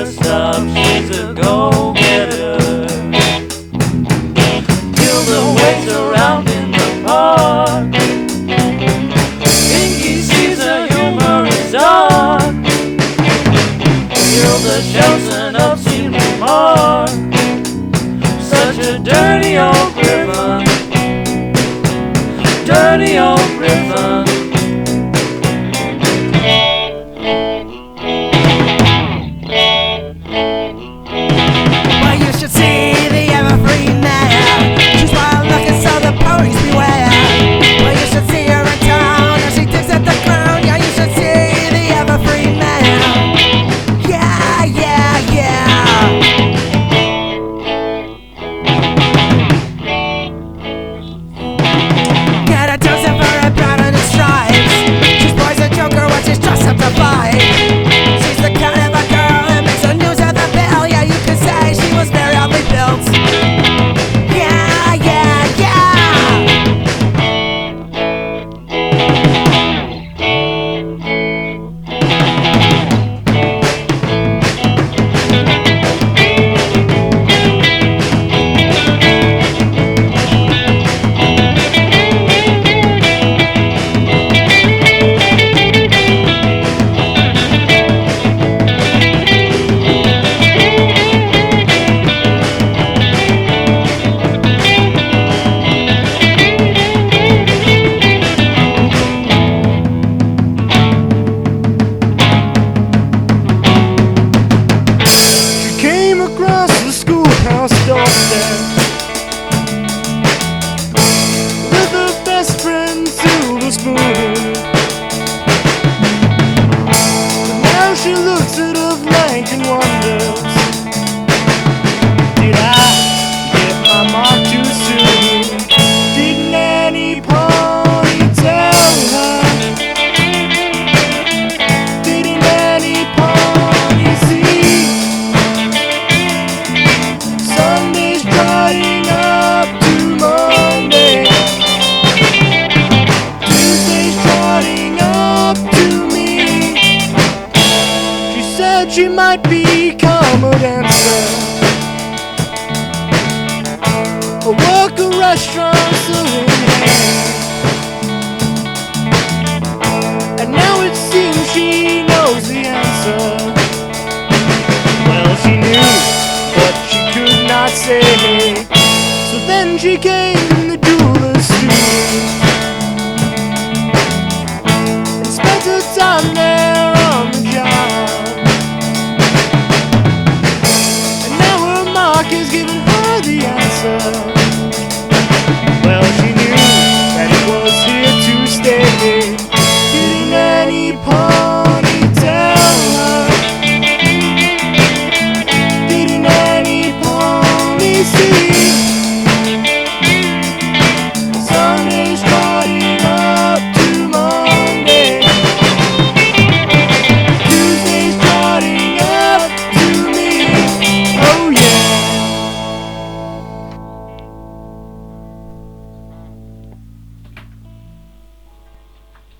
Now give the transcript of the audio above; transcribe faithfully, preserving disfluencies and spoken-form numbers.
never stop, she's a go-getter. Hilda waits around in the park. Pinky sees her humor is dark. Hilda shouts an obscene remark. Such a dirty old griffin, dirty old griffin. Well, you should see the evergreen mare. She's wild looking, so the ponies beware. Well, you should see her in town as she digs at the ground. Yeah, you should see the evergreen mare. Yeah, yeah, yeah. Get a dose of her and brown in the stripes. She's boys a joker when she's dressed up to fight. She's the kind of a girl that makes the news of the bill. Yeah, you could say she was very oddly built. Yeah, yeah, yeah. Came across the schoolhouse doorstep with her best friend Silver Spoon. But now she looks at her flank and wonders, did I get my mark too soon? Didn't any pony tell her? Didn't any pony see? Sunday's trotting up to Monday, Tuesday's trotting up to me. She said she might become a dancer, or work a restaurant